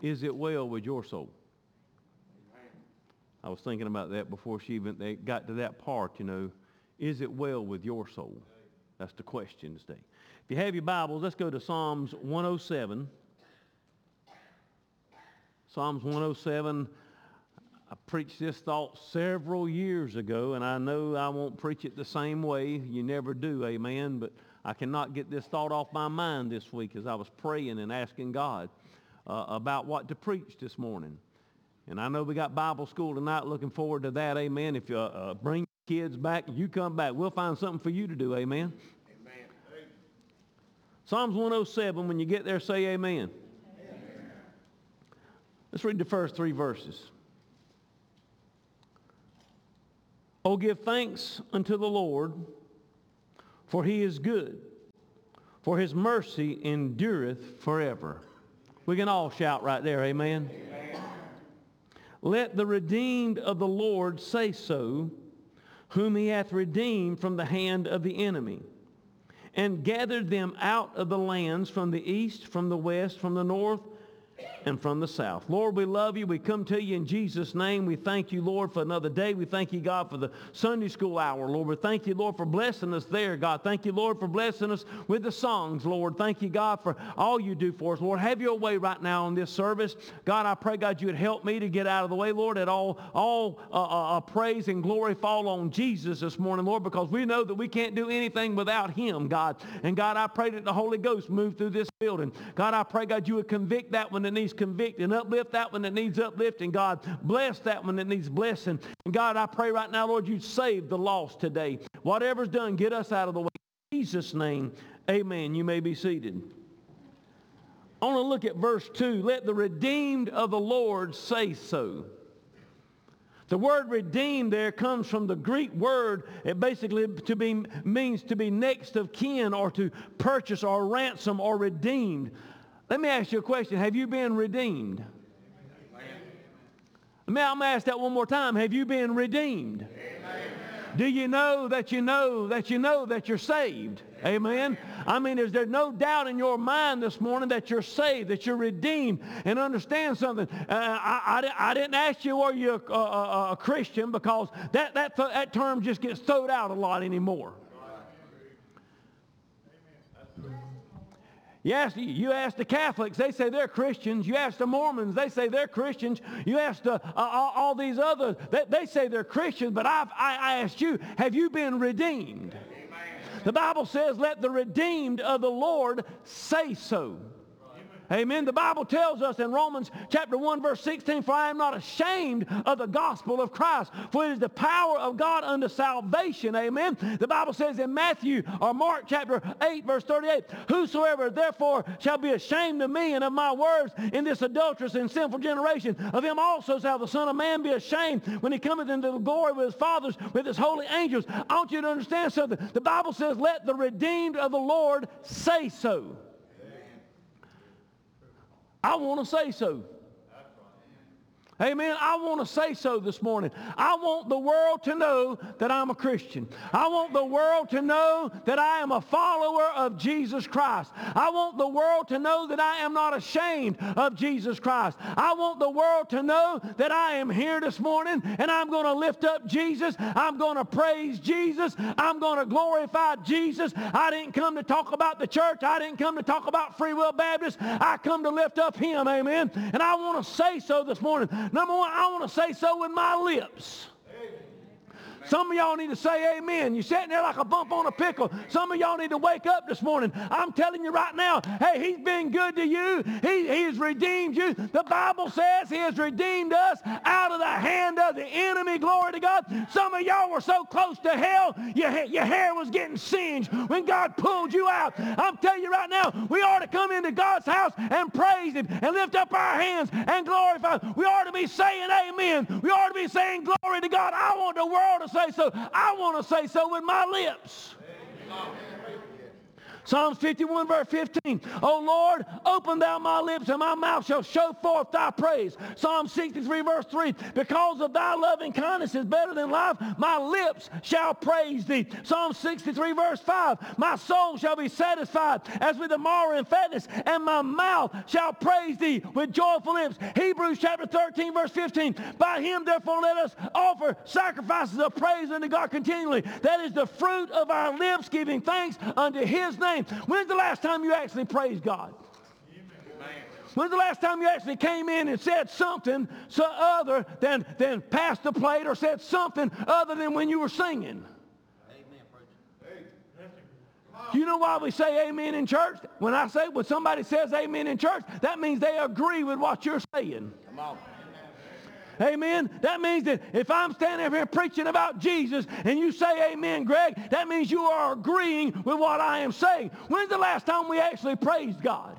is it well with your soul? I was thinking about that before they got to that part, Is it well with your soul? That's the question today. If you have your Bibles, let's go to Psalms 107. Psalms 107, I preached this thought several years ago, and I know I won't preach it the same way. You never do, amen, but I cannot get this thought off my mind this week as I was praying and asking God about what to preach this morning. And I know we got Bible school tonight, looking forward to that, amen. If you bring kids back, you come back. We'll find something for you to do, amen. Amen. Psalms 107, when you get there, say amen. Amen. Let's read the first 3 verses. Oh, give thanks unto the Lord, for he is good, for his mercy endureth forever. We can all shout right there, amen. Amen. Let the redeemed of the Lord say so, whom he hath redeemed from the hand of the enemy, and gathered them out of the lands from the east, from the west, from the north, and from the south. Lord, we love you. We come to you in Jesus' name. We thank you, Lord, for another day. We thank you, God, for the Sunday school hour, Lord. We thank you, Lord, for blessing us there, God. Thank you, Lord, for blessing us with the songs, Lord. Thank you, God, for all you do for us. Lord, have your way right now in this service. God, I pray, God, you would help me to get out of the way, Lord, that all praise and glory fall on Jesus this morning, Lord, because we know that we can't do anything without him, God. And God, I pray that the Holy Ghost move through this building. God, I pray, God, you would convict that one that needs convict and uplift that one that needs uplifting. God, bless that one that needs blessing. And God, I pray right now, Lord, you save the lost today. Whatever's done, get us out of the way. In Jesus' name, amen. You may be seated. I want to look at verse 2. Let the redeemed of the Lord say so. The word redeemed there comes from the Greek word. It basically means to be next of kin, or to purchase or ransom or redeemed. Let me ask you a question. Have you been redeemed? I'm going to ask that one more time. Have you been redeemed? Amen. Do you know that you're saved? Amen. I mean, is there no doubt in your mind this morning that you're saved, that you're redeemed? And understand something. I didn't ask you, were you a Christian, because that term just gets thrown out a lot anymore. You ask the Catholics, they say they're Christians. You ask the Mormons, they say they're Christians. You ask all these others, they say they're Christians. But I asked you, have you been redeemed? Amen. The Bible says, let the redeemed of the Lord say so. Amen. The Bible tells us in Romans chapter 1 verse 16, for I am not ashamed of the gospel of Christ, for it is the power of God unto salvation. Amen. The Bible says in Mark chapter 8 verse 38, whosoever therefore shall be ashamed of me and of my words in this adulterous and sinful generation, of him also shall the Son of Man be ashamed when he cometh into the glory with his fathers, with his holy angels. I want you to understand something. The Bible says, let the redeemed of the Lord say so. I want to say so. Amen. I want to say so this morning. I want the world to know that I'm a Christian. I want the world to know that I am a follower of Jesus Christ. I want the world to know that I am not ashamed of Jesus Christ. I want the world to know that I am here this morning and I'm going to lift up Jesus. I'm going to praise Jesus. I'm going to glorify Jesus. I didn't come to talk about the church. I didn't come to talk about Free Will Baptist. I come to lift up him. Amen. And I want to say so this morning. Number one, I want to say so with my lips. Some of y'all need to say amen. You're sitting there like a bump on a pickle. Some of y'all need to wake up this morning. I'm telling you right now, hey, he's been good to you. He has redeemed you. The Bible says he has redeemed us out of the hand of the enemy. Glory to God. Some of y'all were so close to hell, your hair was getting singed when God pulled you out. I'm telling you right now, we ought to come into God's house and praise him and lift up our hands and glorify him. We ought to be saying amen. We ought to be saying glory to God. I want the world to say so. I want to say so with my lips. Psalms 51 verse 15. O Lord, open thou my lips, and my mouth shall show forth thy praise. Psalm 63 verse 3. Because of thy loving kindness is better than life, my lips shall praise thee. Psalm 63 verse 5. My soul shall be satisfied as with the marrow and fatness, and my mouth shall praise thee with joyful lips. Hebrews chapter 13 verse 15. By him therefore let us offer sacrifices of praise unto God continually. That is the fruit of our lips, giving thanks unto his name. When's the last time you actually praised God? Amen. When's the last time you actually came in and said something so other than passed the plate, or said something other than when you were singing? Amen. You know why we say amen in church? When somebody says amen in church, that means they agree with what you're saying. Come on. Amen. That means that if I'm standing up here preaching about Jesus and you say amen, Greg, that means you are agreeing with what I am saying. When's the last time we actually praised God?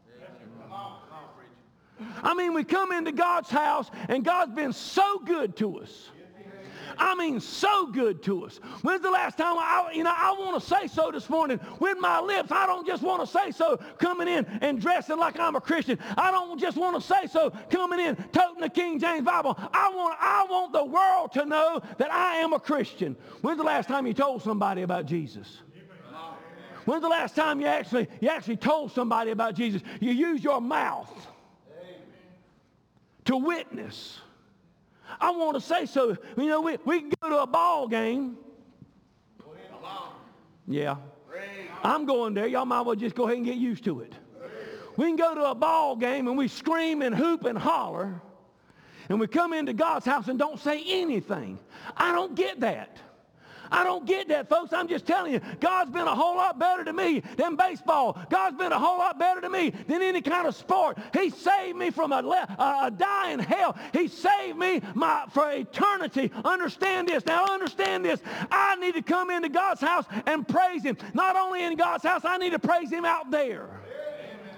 I mean, we come into God's house and God's been so good to us. I mean, so good to us. When's the last time I want to say so this morning with my lips. I don't just want to say so coming in and dressing like I'm a Christian. I don't just want to say so coming in toting the King James Bible. I want the world to know that I am a Christian. When's the last time you told somebody about Jesus? When's the last time you actually told somebody about Jesus? You use your mouth to witness. I want to say so. You know, we can go to a ball game. Yeah. I'm going there. Y'all might well just go ahead and get used to it. We can go to a ball game and we scream and hoop and holler, and we come into God's house and don't say anything. I don't get that. I don't get that, folks. I'm just telling you, God's been a whole lot better to me than baseball. God's been a whole lot better to me than any kind of sport. He saved me from a dying hell. He saved me for eternity. Understand this. Now understand this. I need to come into God's house and praise him. Not only in God's house, I need to praise him out there. Amen.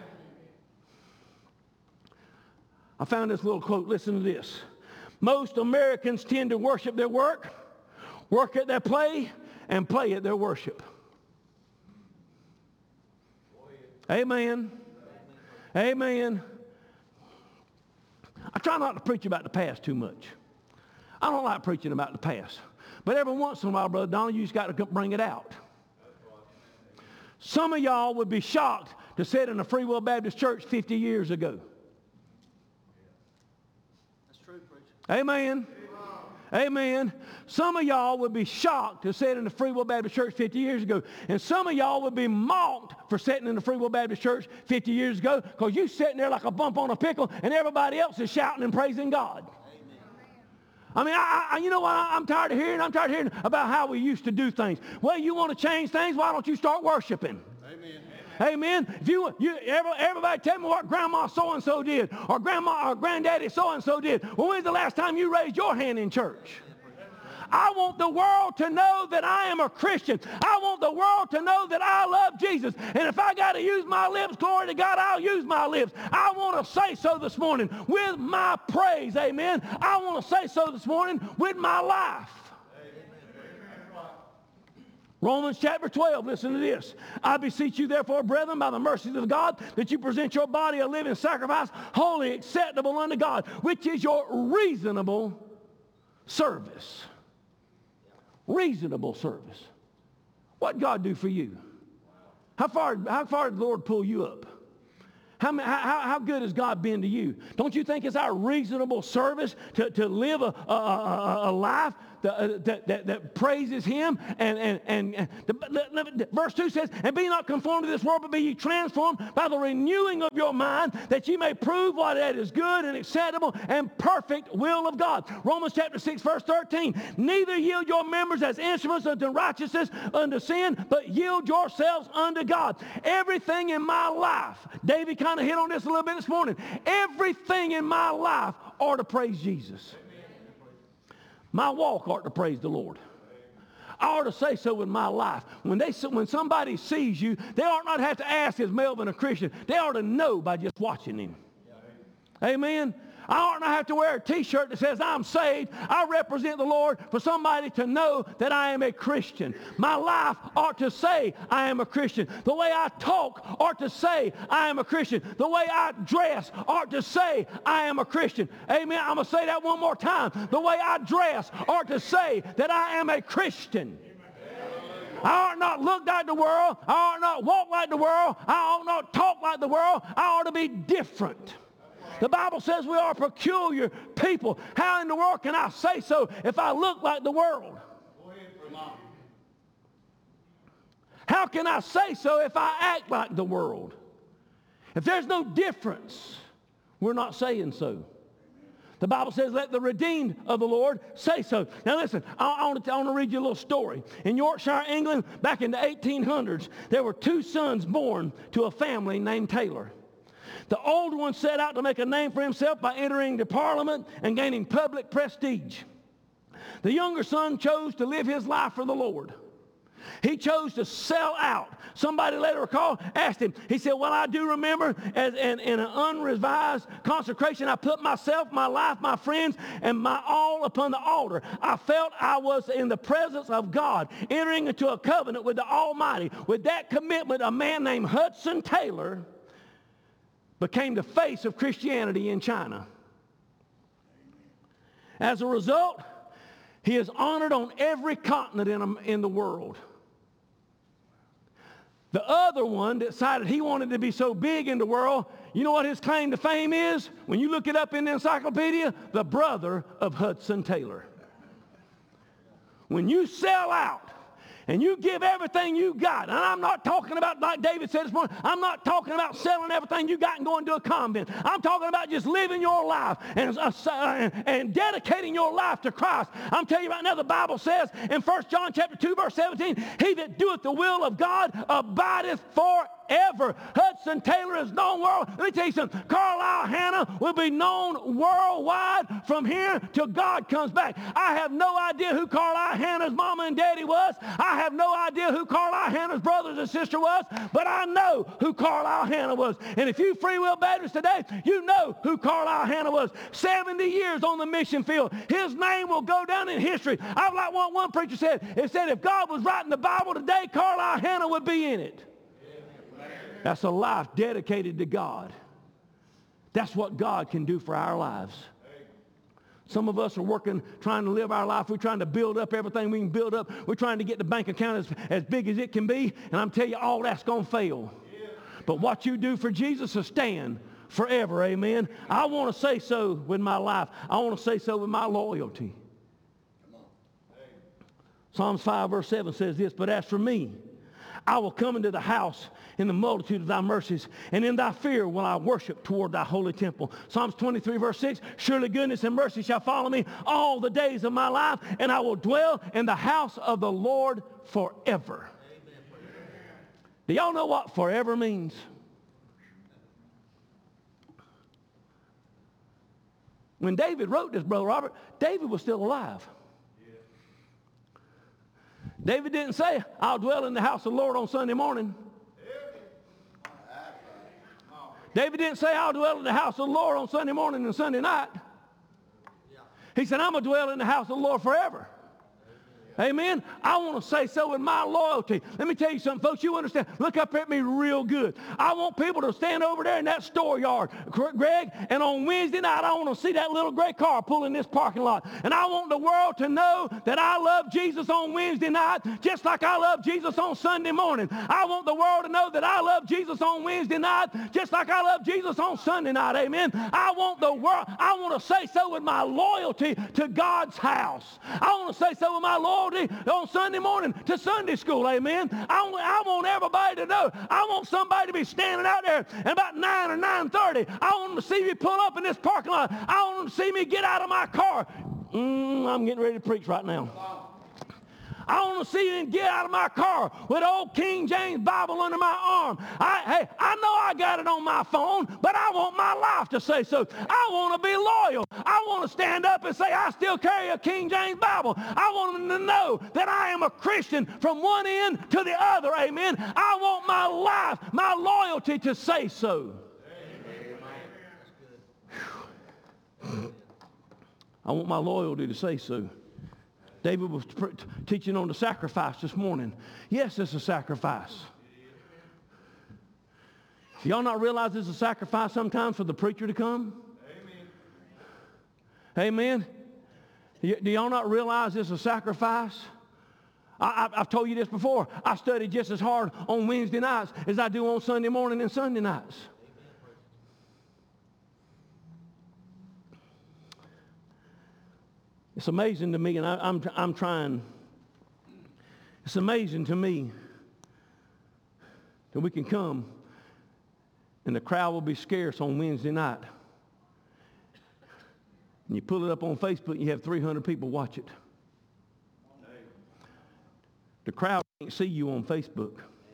I found this little quote. Listen to this. Most Americans tend to worship their work at their play, and play at their worship. Amen. Amen. I try not to preach about the past too much. I don't like preaching about the past. But every once in a while, Brother Donald, you just got to bring it out. Some of y'all would be shocked to sit in a Free Will Baptist Church 50 years ago. That's true, preacher. Amen. Amen. Some of y'all would be shocked to sit in the Free Will Baptist Church 50 years ago. And some of y'all would be mocked for sitting in the Free Will Baptist Church 50 years ago, because you're sitting there like a bump on a pickle and everybody else is shouting and praising God. Amen. I mean, you know what I'm tired of hearing? I'm tired of hearing about how we used to do things. Well, you want to change things? Why don't you start worshiping? Amen. Amen. If everybody tell me what grandma so-and-so did, or grandma or granddaddy so-and-so did. Well, when's the last time you raised your hand in church? I want the world to know that I am a Christian. I want the world to know that I love Jesus. And if I got to use my lips, glory to God, I'll use my lips. I want to say so this morning with my praise. Amen. I want to say so this morning with my life. Romans chapter 12, listen to this. I beseech you therefore, brethren, by the mercies of God, that you present your body a living sacrifice, holy, acceptable unto God, which is your reasonable service. Reasonable service. What God do for you? How far did the Lord pull you up? How good has God been to you? Don't you think it's our reasonable service to live a life that praises him? And verse 2 says, and be not conformed to this world, but be ye transformed by the renewing of your mind, that ye may prove what that is good and acceptable and perfect will of God. Romans chapter 6 verse 13, neither yield your members as instruments unto righteousness, unto sin, but yield yourselves unto God. Everything in my life, David kind of hit on this a little bit this morning, everything in my life ought to praise Jesus. My walk ought to praise the Lord. I ought to say so with my life. When somebody sees you, they ought not have to ask, is Melvin a Christian? They ought to know by just watching him. Amen. I ought not have to wear a t-shirt that says I'm saved. I represent the Lord for somebody to know that I am a Christian. My life ought to say I am a Christian. The way I talk ought to say I am a Christian. The way I dress ought to say I am a Christian. Amen. I'm going to say that one more time. The way I dress ought to say that I am a Christian. I ought not look like the world. I ought not walk like the world. I ought not talk like the world. I ought to be different. The Bible says we are peculiar people. How in the world can I say so if I look like the world? How can I say so if I act like the world? If there's no difference, we're not saying so. The Bible says, let the redeemed of the Lord say so. Now listen, I want to read you a little story. In Yorkshire, England, back in the 1800s, there were 2 sons born to a family named Taylor. The older one set out to make a name for himself by entering the Parliament and gaining public prestige. The younger son chose to live his life for the Lord. He chose to sell out. Somebody later asked him, he said, well, I do remember in an unrevised consecration, I put myself, my life, my friends, and my all upon the altar. I felt I was in the presence of God, entering into a covenant with the Almighty. With that commitment, a man named Hudson Taylor became the face of Christianity in China. As a result, he is honored on every continent in the world. The other one decided he wanted to be so big in the world. You know what his claim to fame is? When you look it up in the encyclopedia, the brother of Hudson Taylor. When you sell out and you give everything you got, and I'm not talking about, like David said this morning, I'm not talking about selling everything you got and going to a convent. I'm talking about just living your life and dedicating your life to Christ. I'm telling you right now, the Bible says in 1 John chapter 2, verse 17, he that doeth the will of God abideth forever. Hudson Taylor is known world. Let me tell you something. Carlisle Hannah will be known worldwide from here till God comes back. I have no idea who Carlisle Hannah's mama and daddy was. I have no idea who Carlisle Hannah's brothers and sister was, but I know who Carlisle Hannah was. And if you Free Will Baptists today, you know who Carlisle Hannah was. 70 years on the mission field. His name will go down in history. I like what one preacher said. It said if God was writing the Bible today, Carlisle Hannah would be in it. That's a life dedicated to God. That's what God can do for our lives. Some of us are working, trying to live our life. We're trying to build up everything we can build up. We're trying to get the bank account as big as it can be. And I'm telling you, all that's going to fail. But what you do for Jesus will stand forever. Amen. I want to say so with my life. I want to say so with my loyalty. Psalms 5 verse 7 says this, but as for me, I will come into the house in the multitude of thy mercies, and in thy fear will I worship toward thy holy temple. Psalms 23 verse 6, surely goodness and mercy shall follow me all the days of my life, and I will dwell in the house of the Lord forever. Do y'all know what forever means? When David wrote this, Brother Robert, David was still alive. David didn't say, I'll dwell in the house of the Lord on Sunday morning. David didn't say, I'll dwell in the house of the Lord on Sunday morning and Sunday night. He said, I'm going to dwell in the house of the Lord forever. Amen. I want to say so with my loyalty. Let me tell you something, folks. You understand. Look up at me real good. I want people to stand over there in that store yard, Greg, and on Wednesday night, I want to see that little gray car pull in this parking lot. And I want the world to know that I love Jesus on Wednesday night just like I love Jesus on Sunday morning. I want the world to know that I love Jesus on Wednesday night just like I love Jesus on Sunday night. Amen. I want the world, I want to say so with my loyalty to God's house. I want to say so with my loyalty on Sunday morning to Sunday school, amen. I want everybody to know. I want somebody to be standing out there at about 9 or 9:30. I want them to see me pull up in this parking lot. I want them to see me get out of my car. I'm getting ready to preach right now. I want to see them get out of my car with old King James Bible under my arm. I know I got it on my phone, but I want my life to say so. I want to be loyal. I want to stand up and say I still carry a King James Bible. I want them to know that I am a Christian from one end to the other. Amen. I want my life, my loyalty to say so. I want my loyalty to say so. David was teaching on the sacrifice this morning. Yes, it's a sacrifice. Do y'all not realize it's a sacrifice sometimes for the preacher to come? Amen. Amen. Do y'all not realize it's a sacrifice? I've told you this before. I study just as hard on Wednesday nights as I do on Sunday morning and Sunday nights. It's amazing to me, and I'm trying. It's amazing to me that we can come and the crowd will be scarce on Wednesday night. And you pull it up on Facebook and you have 300 people watch it. The crowd can't see you on Facebook.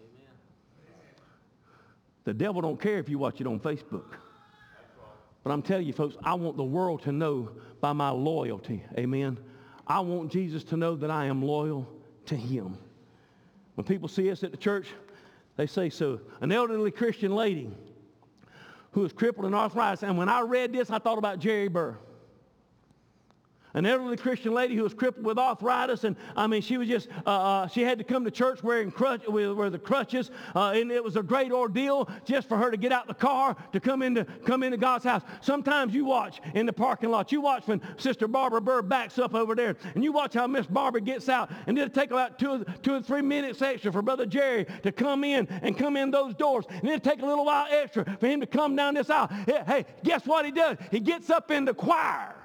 The devil don't care if you watch it on Facebook. But I'm telling you, folks, I want the world to know by my loyalty. Amen. I want Jesus to know that I am loyal to him. When people see us at the church, they say so. An elderly Christian lady who was crippled in arthritis. And when I read this, I thought about Jerry Burr. An elderly Christian lady who was crippled with arthritis, and I mean, she was just, she had to come to church wearing the crutches, and it was a great ordeal just for her to get out the car to come into God's house. Sometimes you watch in the parking lot, you watch when Sister Barbara Burr backs up over there, and you watch how Miss Barbara gets out, and it'll take about two or 3 minutes extra for Brother Jerry to come in those doors, and it'll take a little while extra for him to come down this aisle. Hey, guess what he does? He gets up in the choir.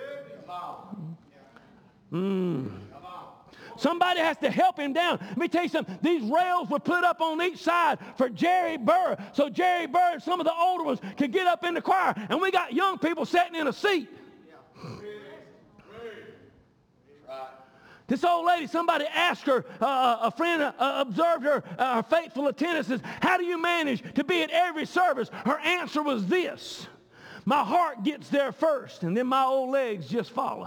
Somebody has to help him down. Let me tell you something. These rails were put up on each side for Jerry Burr, so Jerry Burr and some of the older ones could get up in the choir, and we got young people sitting in a seat. This old lady, somebody asked her, a friend observed her faithful attendance, says, how do you manage to be at every service? Her answer was this: my heart gets there first, and then my old legs just follow.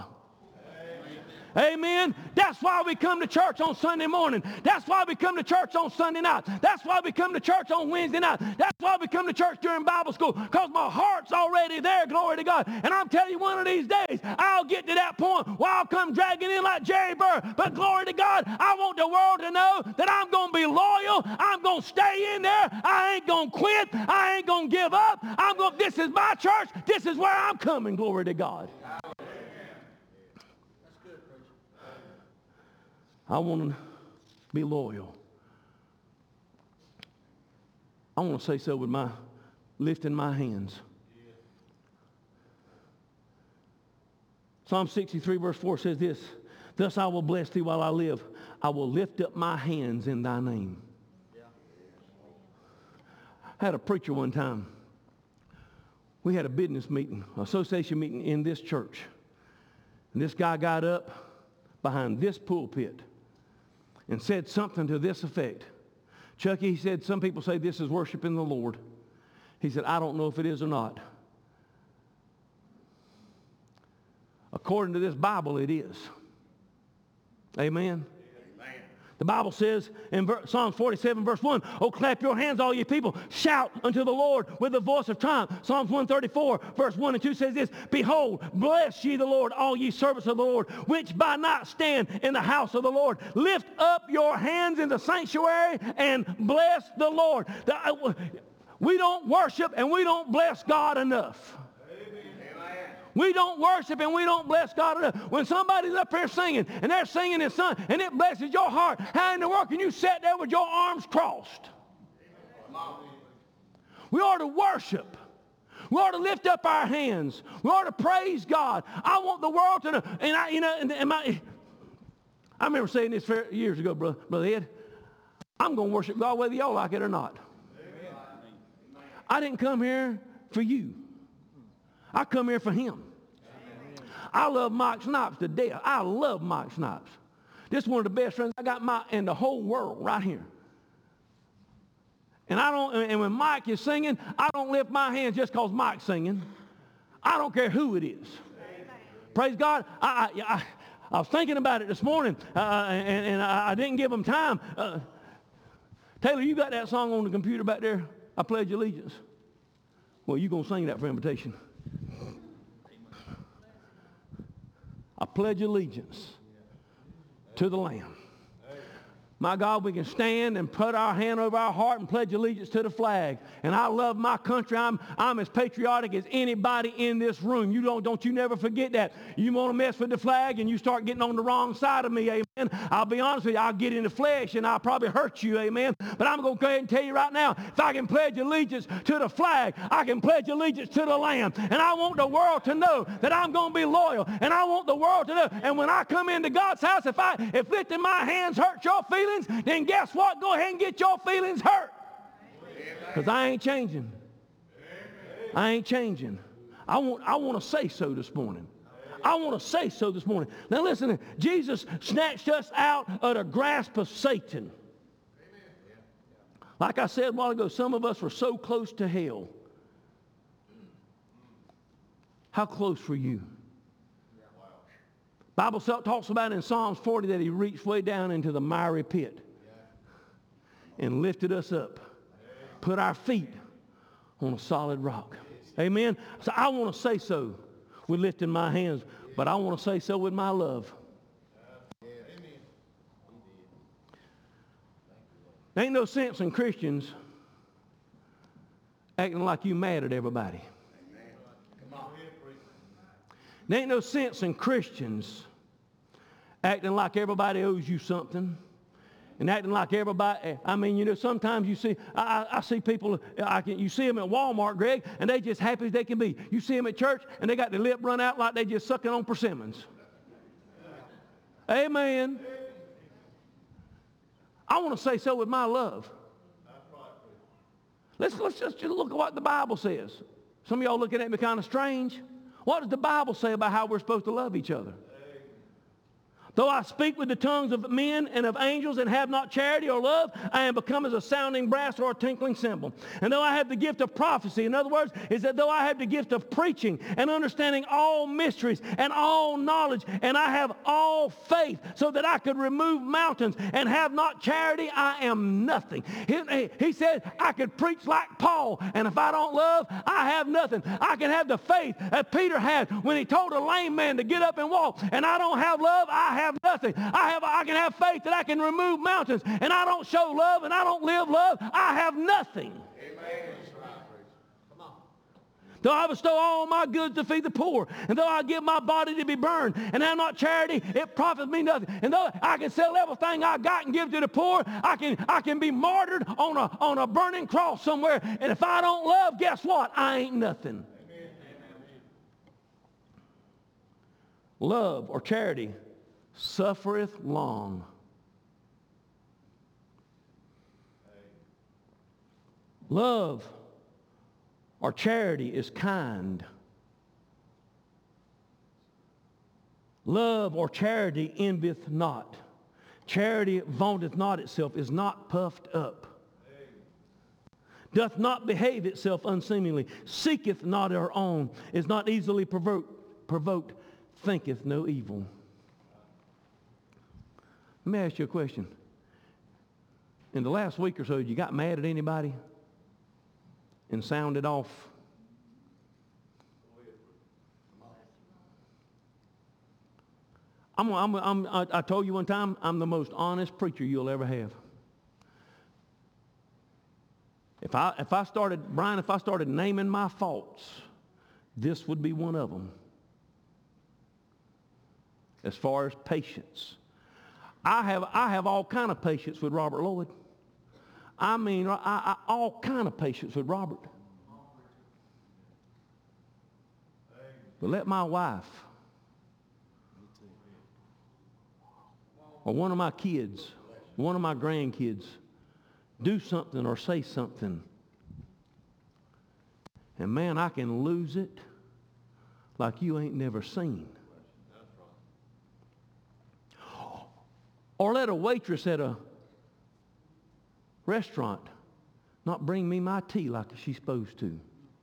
Amen. That's why we come to church on Sunday morning. That's why we come to church on Sunday night. That's why we come to church on Wednesday night. That's why we come to church during Bible school, because my heart's already there, glory to God. And I'm telling you, one of these days, I'll get to that point where I'll come dragging in like Jerry Burr. But glory to God, I want the world to know that I'm going to be loyal. I'm going to stay in there. I ain't going to quit. I ain't going to give up. This is my church. This is where I'm coming, glory to God. I want to be loyal. I want to say so with my lifting my hands. Psalm 63 verse 4 says this: thus I will bless thee while I live. I will lift up my hands in thy name. I had a preacher one time. We had a business meeting, association meeting in this church. And this guy got up behind this pulpit and said something to this effect. Chucky, he said, some people say this is worshiping the Lord. He said, I don't know if it is or not. According to this Bible, it is. Amen. The Bible says in Psalms 47 verse 1, oh, clap your hands, all ye people. Shout unto the Lord with the voice of triumph. Psalms 134 verse 1 and 2 says this: behold, bless ye the Lord, all ye servants of the Lord, which by night stand in the house of the Lord. Lift up your hands in the sanctuary and bless the Lord. We don't worship and we don't bless God enough. We don't worship and we don't bless God enough. When somebody's up here singing and they're singing in song and it blesses your heart, how in the world can you sit there with your arms crossed? We ought to worship. We ought to lift up our hands. We ought to praise God. I want the world to know. And I remember saying this years ago, Brother Ed. I'm going to worship God whether y'all like it or not. I didn't come here for you. I come here for him. I love Mike Snipes to death. I love Mike Snipes. This is one of the best friends I got in the whole world right here. And when Mike is singing, I don't lift my hands just because Mike's singing. I don't care who it is. Amen. Praise God. I was thinking about it this morning, and I didn't give them time. Taylor, you got that song on the computer back there? I Pledge Allegiance. Well, you're going to sing that for invitation. I pledge allegiance to the Lamb. My God, we can stand and put our hand over our heart and pledge allegiance to the flag. And I love my country. I'm as patriotic as anybody in this room. Don't you never forget that. You want to mess with the flag and you start getting on the wrong side of me, amen. I'll be honest with you, I'll get in the flesh and I'll probably hurt you, amen. But I'm going to go ahead and tell you right now, if I can pledge allegiance to the flag, I can pledge allegiance to the Lamb. And I want the world to know that I'm going to be loyal. And I want the world to know. And when I come into God's house, if lifting my hands hurts your feelings, then guess what? Go ahead and get your feelings hurt. Because I ain't changing. I ain't changing. I want to say so this morning. I want to say so this morning. Now listen, Jesus snatched us out of the grasp of Satan. Like I said a while ago, some of us were so close to hell. How close were you? Bible talks about in Psalms 40 that he reached way down into the miry pit and lifted us up, put our feet on a solid rock. Amen. So I want to say so with lifting my hands, but I want to say so with my love. There ain't no sense in Christians acting like you mad at everybody. There ain't no sense in Christians acting like everybody owes you something and acting like everybody, sometimes you see, I see people, you see them at Walmart, Greg, and they just happy as they can be. You see them at church, and they got their lip run out like they just sucking on persimmons. Amen. I want to say so with my love. Let's just look at what the Bible says. Some of y'all looking at me kind of strange. What does the Bible say about how we're supposed to love each other? Though I speak with the tongues of men and of angels and have not charity or love, I am become as a sounding brass or a tinkling cymbal. And though I have the gift of prophecy, in other words, is that though I have the gift of preaching and understanding all mysteries and all knowledge, and I have all faith so that I could remove mountains and have not charity, I am nothing. He said I could preach like Paul, and if I don't love, I have nothing. I can have the faith that Peter had when he told a lame man to get up and walk, and I don't have love, I have nothing. I can have faith that I can remove mountains, and I don't show love and I don't live love, I have nothing. Amen. Come on. Though I bestow all my goods to feed the poor, and though I give my body to be burned, and have not charity, it profits me nothing. And though I can sell everything I got and give to the poor, I can be martyred on a burning cross somewhere, and if I don't love, guess what? I ain't nothing. Amen. Love or charity suffereth long. Love or charity is kind. Love or charity envieth not. Charity vaunteth not itself, is not puffed up. Doth not behave itself unseemly, seeketh not her own, is not easily provoked, thinketh no evil. Let me ask you a question. In the last week or so, you got mad at anybody and sounded off? I told you one time, I'm the most honest preacher you'll ever have. If I started naming my faults, this would be one of them. As far as patience. I have all kind of patience with Robert Lloyd. I all kind of patience with Robert. But let my wife or one of my kids, one of my grandkids, do something or say something, and man, I can lose it like you ain't never seen. Or let a waitress at a restaurant not bring me my tea like she's supposed to.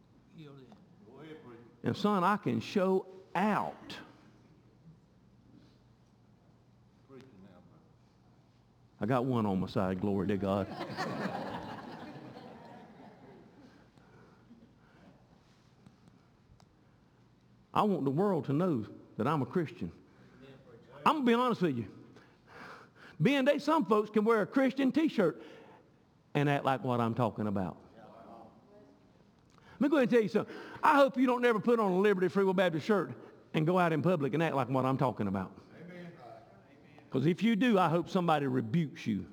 And son, I can show out. I got one on my side, glory to God. I want the world to know that I'm a Christian. I'm going to be honest with you. Being they, some folks can wear a Christian t-shirt and act like what I'm talking about. Let me go ahead and tell you something. I hope you don't never put on a Liberty Free Will Baptist shirt and go out in public and act like what I'm talking about. Because if you do, I hope somebody rebukes you.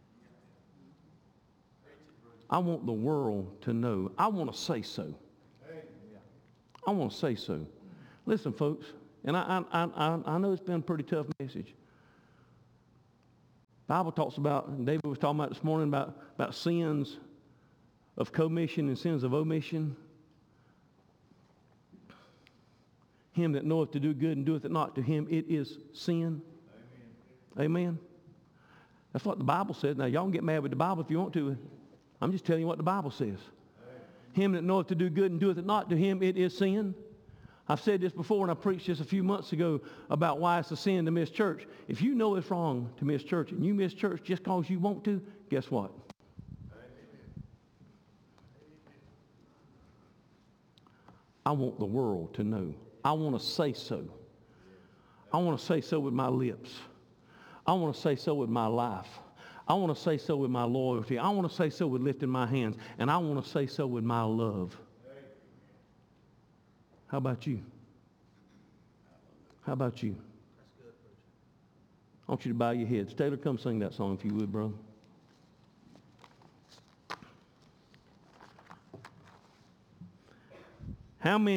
I want the world to know. I want to say so. I want to say so. Listen, folks, and I know it's been a pretty tough message. The Bible talks about, and David was talking about this morning about sins of commission and sins of omission. Him that knoweth to do good and doeth it not, to him it is sin. Amen. That's what the Bible says. Now, y'all can get mad with the Bible if you want to. I'm just telling you what the Bible says. Him that knoweth to do good and doeth it not, to him it is sin. I've said this before, and I preached this a few months ago about why it's a sin to miss church. If you know it's wrong to miss church, and you miss church just because you want to, guess what? I want the world to know. I want to say so. I want to say so with my lips. I want to say so with my life. I want to say so with my loyalty. I want to say so with lifting my hands. And I want to say so with my love. How about you? How about you? I want you to bow your heads. Taylor, come sing that song if you would, brother. How many